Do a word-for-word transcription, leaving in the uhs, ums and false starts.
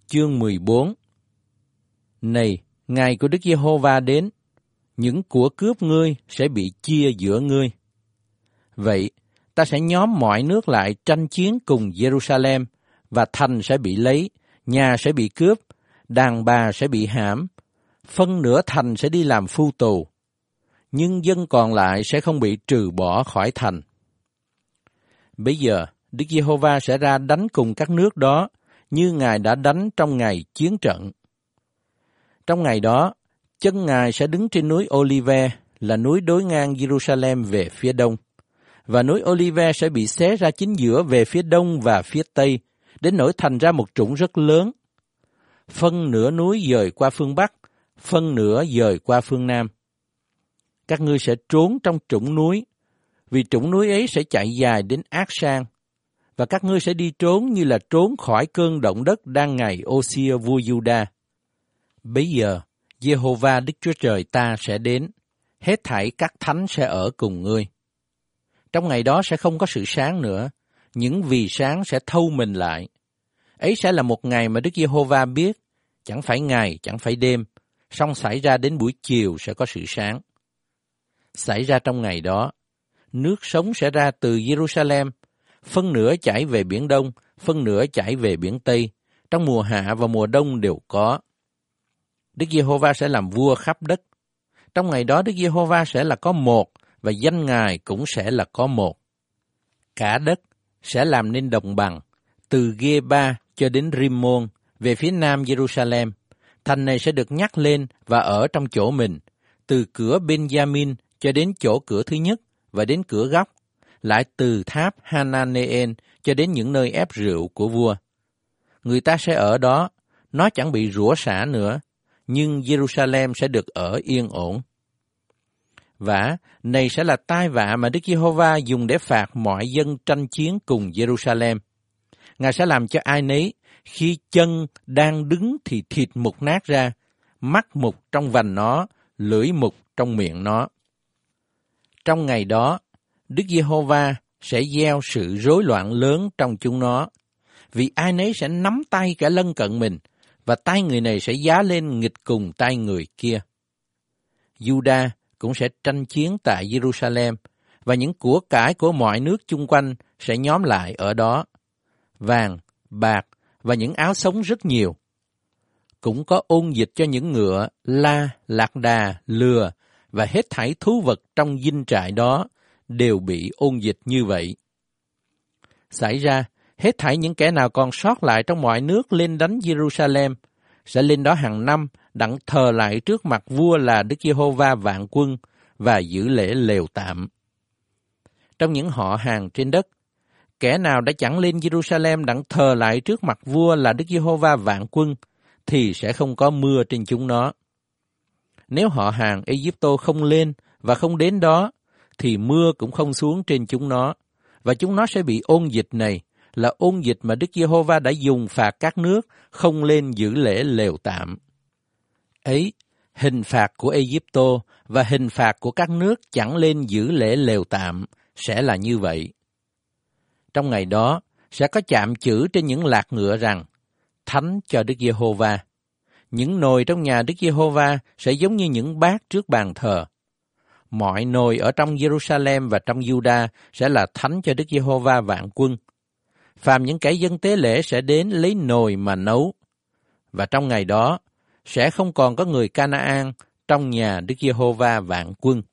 chương mười bốn. Này, ngày của Đức Giê-hô-va đến, những của cướp ngươi sẽ bị chia giữa ngươi. Vậy, ta sẽ nhóm mọi nước lại tranh chiến cùng Giê-ru-sa-lem, và thành sẽ bị lấy, nhà sẽ bị cướp, đàn bà sẽ bị hãm, phân nửa thành sẽ đi làm phu tù, nhưng dân còn lại sẽ không bị trừ bỏ khỏi thành. Bây giờ, Đức Giê-hô-va sẽ ra đánh cùng các nước đó, như Ngài đã đánh trong ngày chiến trận. Trong ngày đó, chân Ngài sẽ đứng trên núi Ô-li-ve, là núi đối ngang Giê-ru-sa-lem về phía đông, và núi Ô-li-ve sẽ bị xé ra chính giữa về phía đông và phía tây, đến nỗi thành ra một trũng rất lớn. Phân nửa núi dời qua phương Bắc, phân nửa dời qua phương Nam. Các ngươi sẽ trốn trong trũng núi, vì trũng núi ấy sẽ chạy dài đến Ác Sang, và các ngươi sẽ đi trốn như là trốn khỏi cơn động đất đang ngày Ô-xia vua Giu-đa. Bấy giờ, Giê-hô-va Đức Chúa Trời ta sẽ đến, hết thảy các thánh sẽ ở cùng ngươi. Trong ngày đó sẽ không có sự sáng nữa, những vì sáng sẽ thâu mình lại. Ấy sẽ là một ngày mà Đức Giê-hô-va biết, chẳng phải ngày, chẳng phải đêm, song xảy ra đến buổi chiều sẽ có sự sáng. Xảy ra trong ngày đó, nước sống sẽ ra từ Giê-ru-sa-lem, phân nửa chảy về biển Đông, phân nửa chảy về biển Tây, trong mùa hạ và mùa đông đều có. Đức Giê-hô-va sẽ làm vua khắp đất. Trong ngày đó Đức Giê-hô-va sẽ là có một, và danh Ngài cũng sẽ là có một. Cả đất sẽ làm nên đồng bằng, từ Ghê-ba cho đến Rim-môn, về phía nam Giê-ru-sa-lem. Thành này sẽ được nhắc lên và ở trong chỗ mình, từ cửa Ben-gia-min cho đến chỗ cửa thứ nhất và đến cửa góc, lại từ tháp Hananeel cho đến những nơi ép rượu của vua. Người ta sẽ ở đó, nó chẳng bị rủa xả nữa, nhưng Giê-ru-sa-lem sẽ được ở yên ổn. Và này sẽ là tai vạ mà Đức Giê-hô-va dùng để phạt mọi dân tranh chiến cùng Giê-ru-sa-lem. Ngài sẽ làm cho ai nấy, khi chân đang đứng thì thịt mục nát ra, mắt mục trong vành nó, lưỡi mục trong miệng nó. Trong ngày đó, Đức Giê-hô-va sẽ gieo sự rối loạn lớn trong chúng nó, vì ai nấy sẽ nắm tay cả lân cận mình, và tay người này sẽ giá lên nghịch cùng tay người kia. Giu-đa cũng sẽ tranh chiến tại Giê-ru-sa-lem, và những của cải của mọi nước chung quanh sẽ nhóm lại ở đó, vàng, bạc và những áo sống rất nhiều. Cũng có ôn dịch cho những ngựa, la, lạc đà, lừa và hết thảy thú vật trong dinh trại đó đều bị ôn dịch như vậy. Xảy ra, hết thảy những kẻ nào còn sót lại trong mọi nước lên đánh Giê-ru-sa-lem sẽ lên đó hàng năm đặng thờ lại trước mặt vua là Đức Giê-hô-va vạn quân và giữ lễ lều tạm. Trong những họ hàng trên đất, kẻ nào đã chẳng lên Giê-ru-sa-lem đặng thờ lại trước mặt vua là Đức Giê-hô-va vạn quân thì sẽ không có mưa trên chúng nó. Nếu họ hàng Ê-díp-tô không lên và không đến đó, thì mưa cũng không xuống trên chúng nó, và chúng nó sẽ bị ôn dịch này, là ôn dịch mà Đức Giê-hô-va đã dùng phạt các nước không lên giữ lễ lều tạm. Ấy, hình phạt của Ê-díp-tô và hình phạt của các nước chẳng lên giữ lễ lều tạm sẽ là như vậy. Trong ngày đó, sẽ có chạm chữ trên những lạc ngựa rằng, Thánh cho Đức Giê-hô-va. Những nồi trong nhà Đức Giê-hô-va sẽ giống như những bát trước bàn thờ. Mọi nồi ở trong Giê-ru-sa-lem và trong Giu-đa sẽ là thánh cho Đức Giê-hô-va vạn quân. Phàm những kẻ dân tế lễ sẽ đến lấy nồi mà nấu. Và trong ngày đó, sẽ không còn có người Ca-na-an trong nhà Đức Giê-hô-va vạn quân.